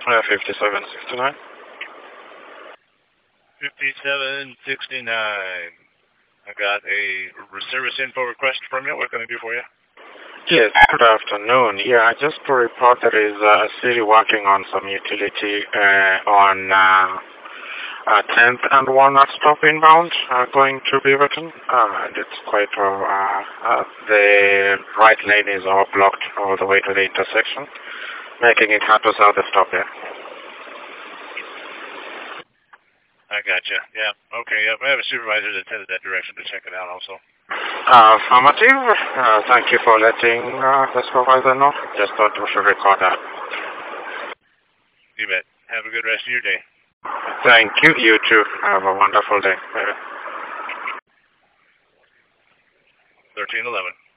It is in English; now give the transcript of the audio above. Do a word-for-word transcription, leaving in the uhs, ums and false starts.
Uh, fifty-seven sixty-nine. fifty-seven sixty-nine. I got a service info request from you. What can I do for you? Yes, good afternoon. Yeah, I just to report there is uh, a city working on some utility uh, on uh, uh, tenth and Walnut stop inbound uh, going to Beaverton. Uh, and it's quite, uh, uh, the right lane is all blocked all the way to the intersection, making it hard to sell the stop there. I gotcha. Yeah. Okay. Yep. I have a supervisor that headed that direction to check it out also. Uh, affirmative. Uh, thank you for letting uh, the supervisor know. Just thought we should record that. You bet. Have a good rest of your day. Thank you. You too. Have a wonderful day. thirteen eleven.